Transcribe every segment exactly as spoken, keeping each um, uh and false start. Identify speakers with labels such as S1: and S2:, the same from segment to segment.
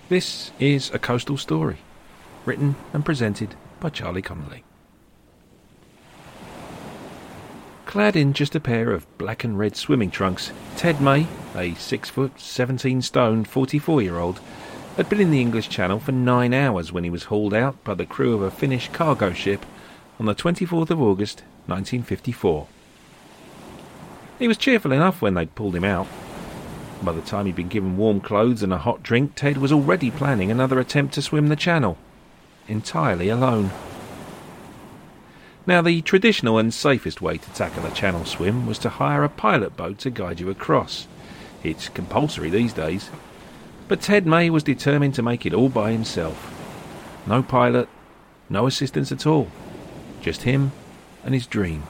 S1: This is A Coastal Story, written and presented by Charlie Connolly. Clad in just a pair of black and red swimming trunks, Ted May, a six foot, seventeen stone, forty-four-year-old, had been in the English Channel for nine hours when he was hauled out by the crew of a Finnish cargo ship on the twenty-fourth of August, nineteen fifty-four. He was cheerful enough when they'd pulled him out. By the time he'd been given warm clothes and a hot drink, Ted was already planning another attempt to swim the Channel, entirely alone. Now, the traditional and safest way to tackle a Channel swim was to hire a pilot boat to guide you across. It's compulsory these days. But Ted May was determined to make it all by himself. No pilot, no assistance at all. Just him and his dream.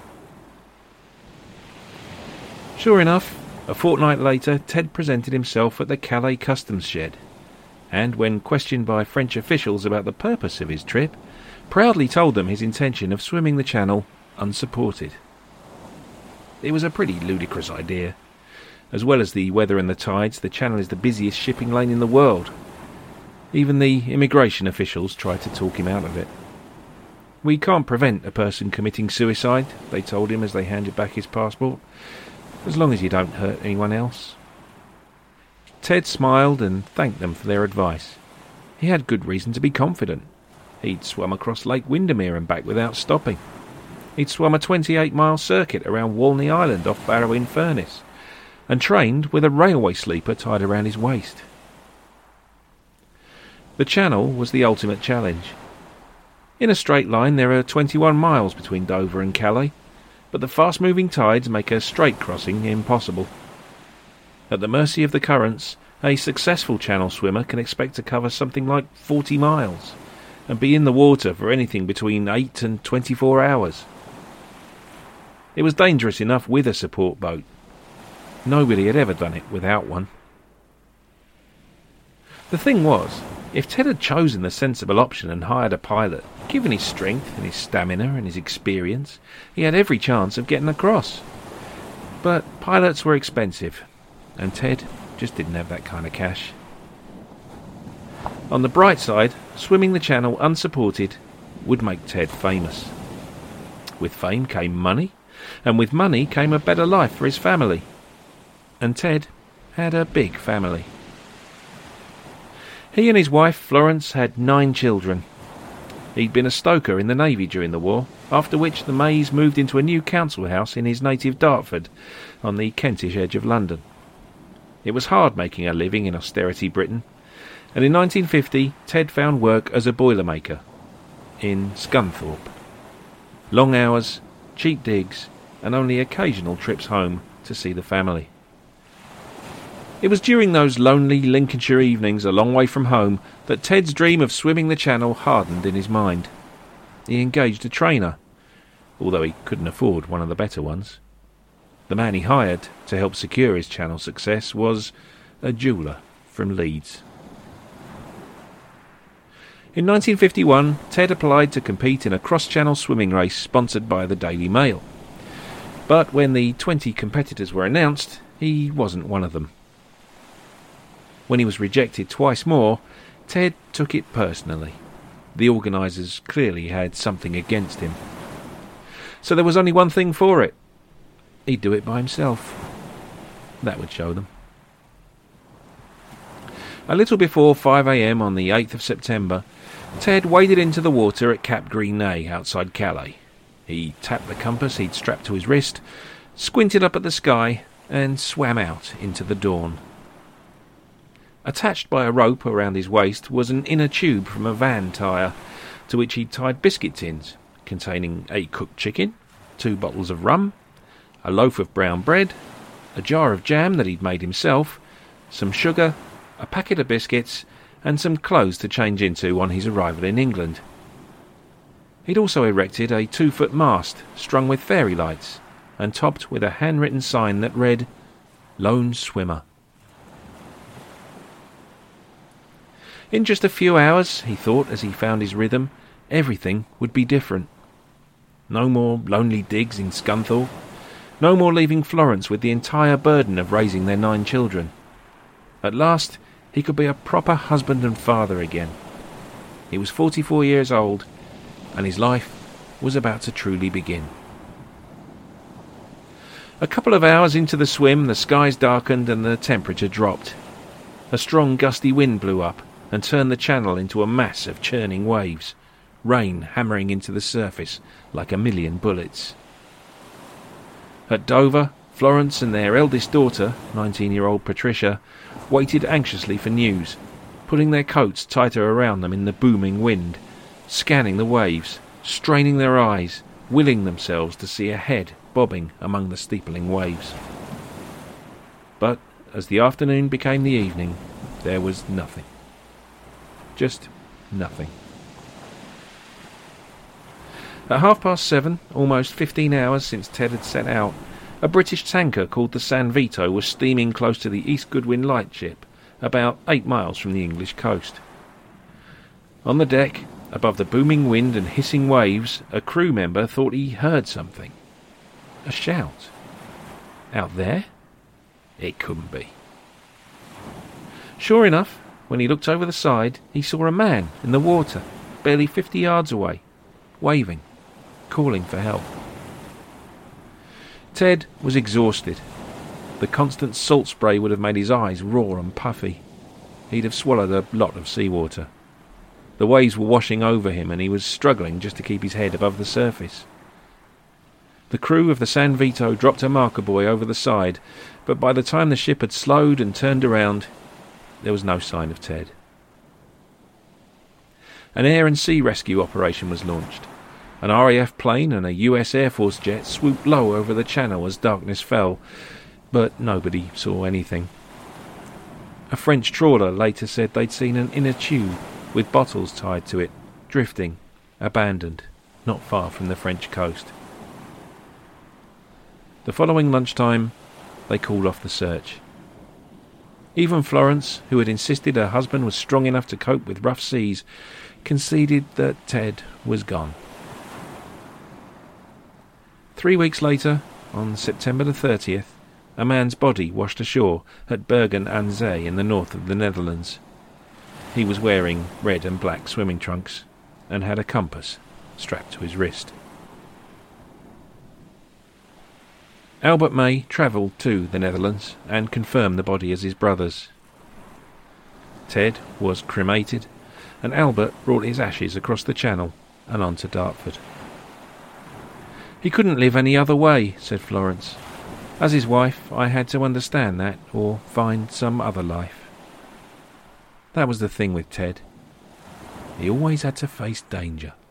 S1: Sure enough, a fortnight later, Ted presented himself at the Calais customs shed, and when questioned by French officials about the purpose of his trip, proudly told them his intention of swimming the Channel unsupported. It was a pretty ludicrous idea. As well as the weather and the tides, the Channel is the busiest shipping lane in the world. Even the immigration officials tried to talk him out of it. "We can't prevent a person committing suicide," they told him as they handed back his passport, "as long as you don't hurt anyone else." Ted smiled and thanked them for their advice. He had good reason to be confident. He'd swum across Lake Windermere and back without stopping. He'd swum a twenty-eight mile circuit around Walney Island off Barrow-in-Furness, and trained with a railway sleeper tied around his waist. The Channel was the ultimate challenge. In a straight line there are twenty-one miles between Dover and Calais, but the fast-moving tides make a straight crossing impossible. At the mercy of the currents, a successful Channel swimmer can expect to cover something like forty miles, and be in the water for anything between eight and twenty-four hours. It was dangerous enough with a support boat. Nobody had ever done it without one. The thing was, if Ted had chosen the sensible option and hired a pilot, given his strength and his stamina and his experience, he had every chance of getting across. But pilots were expensive, and Ted just didn't have that kind of cash. On the bright side, swimming the Channel unsupported would make Ted famous. With fame came money, and with money came a better life for his family. And Ted had a big family. He and his wife, Florence, had nine children. He'd been a stoker in the Navy during the war, after which the Mays moved into a new council house in his native Dartford, on the Kentish edge of London. It was hard making a living in austerity Britain, and in nineteen fifty Ted found work as a boilermaker in Scunthorpe. Long hours, cheap digs, and only occasional trips home to see the family. It was during those lonely Lincolnshire evenings a long way from home that Ted's dream of swimming the Channel hardened in his mind. He engaged a trainer, although he couldn't afford one of the better ones. The man he hired to help secure his Channel success was a jeweller from Leeds. In nineteen fifty-one, Ted applied to compete in a cross-channel swimming race sponsored by the Daily Mail. But when the twenty competitors were announced, he wasn't one of them. When he was rejected twice more, Ted took it personally. The organisers clearly had something against him. So there was only one thing for it. He'd do it by himself. That would show them. A little before five a m on the eighth of September, Ted waded into the water at Cap Gris-Nez outside Calais. He tapped the compass he'd strapped to his wrist, squinted up at the sky, and swam out into the dawn. Attached by a rope around his waist was an inner tube from a van tyre, to which he'd tied biscuit tins, containing a cooked chicken, two bottles of rum, a loaf of brown bread, a jar of jam that he'd made himself, some sugar, a packet of biscuits, and some clothes to change into on his arrival in England. He'd also erected a two-foot mast strung with fairy lights and topped with a handwritten sign that read, "Lone Swimmer." In just a few hours, he thought as he found his rhythm, everything would be different. No more lonely digs in Scunthorpe. No more leaving Florence with the entire burden of raising their nine children. At last, he he could be a proper husband and father again. He was forty-four years old, and his life was about to truly begin. A couple of hours into the swim, the skies darkened and the temperature dropped. A strong gusty wind blew up and turned the channel into a mass of churning waves, rain hammering into the surface like a million bullets. At Dover, Florence and their eldest daughter, nineteen-year-old Patricia, waited anxiously for news, putting their coats tighter around them in the booming wind, scanning the waves, straining their eyes, willing themselves to see a head bobbing among the steepling waves. But as the afternoon became the evening, there was nothing. Just nothing. At half past seven, almost fifteen hours since Ted had set out, a British tanker called the San Vito was steaming close to the East Goodwin lightship, about eight miles from the English coast. On the deck, above the booming wind and hissing waves, a crew member thought he heard something. A shout. Out there? It couldn't be. Sure enough, when he looked over the side, he saw a man in the water, barely fifty yards away, waving, calling for help. Ted was exhausted. The constant salt spray would have made his eyes raw and puffy. He'd have swallowed a lot of seawater. The waves were washing over him, and he was struggling just to keep his head above the surface. The crew of the San Vito dropped a marker buoy over the side, but by the time the ship had slowed and turned around, there was no sign of Ted. An air and sea rescue operation was launched. An R A F plane and a U S Air Force jet swooped low over the channel as darkness fell, but nobody saw anything. A French trawler later said they'd seen an inner tube with bottles tied to it, drifting, abandoned, not far from the French coast. The following lunchtime, they called off the search. Even Florence, who had insisted her husband was strong enough to cope with rough seas, conceded that Ted was gone. Three weeks later, on September the thirtieth, a man's body washed ashore at Bergen aan Zee in the north of the Netherlands. He was wearing red and black swimming trunks and had a compass strapped to his wrist. Albert May travelled to the Netherlands and confirmed the body as his brother's. Ted was cremated, and Albert brought his ashes across the channel and on to Dartford. He couldn't live any other way, said Florence. As his wife, I had to understand that, or find some other life. That was the thing with Ted. He always had to face danger.